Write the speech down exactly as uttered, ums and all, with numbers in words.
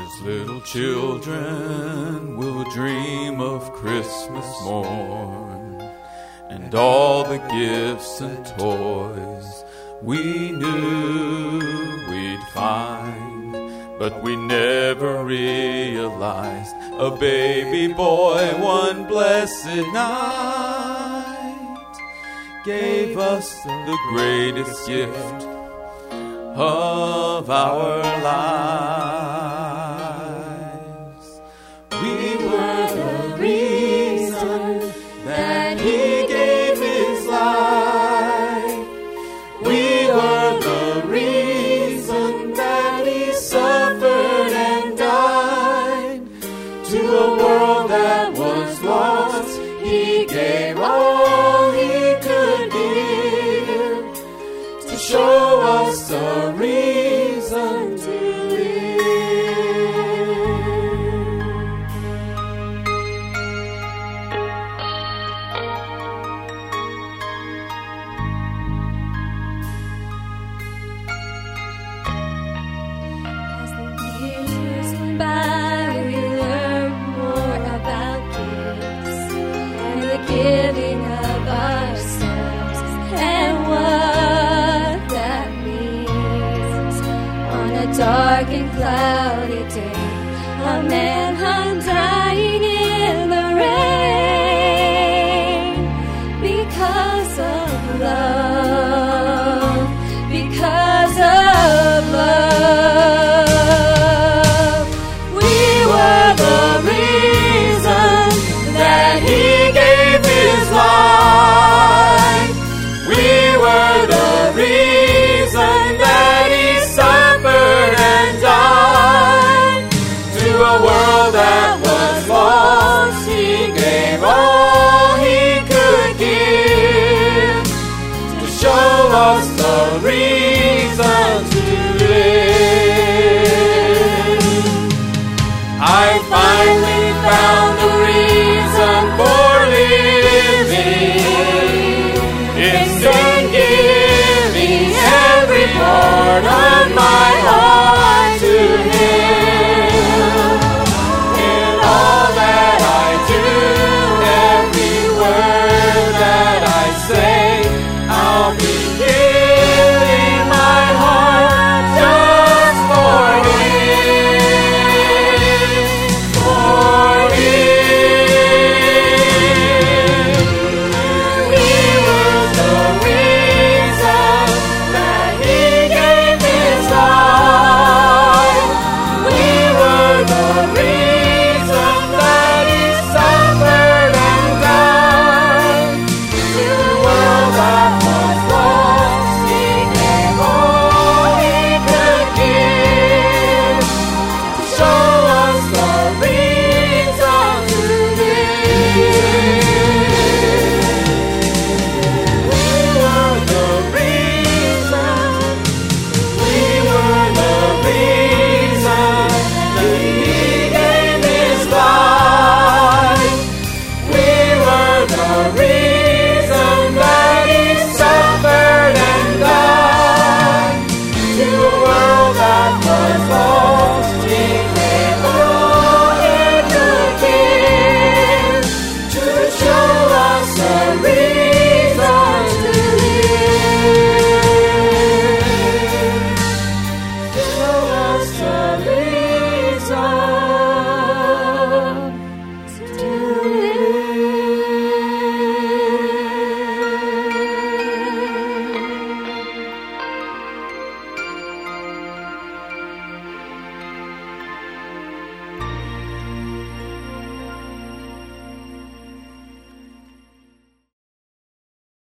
As little children will dream of Christmas morn, and all the gifts and toys we knew we'd find, but we never realized a baby boy one blessed night gave us the greatest gift of our lives. We were the reason that he gave his life. We were the reason that he suffered and died. To a world that was lost, he gave all he could give to show us a reason to live. As the years went by, we learned more about gifts and the giving of ourselves and what that means. On a dark and cloudy day, a man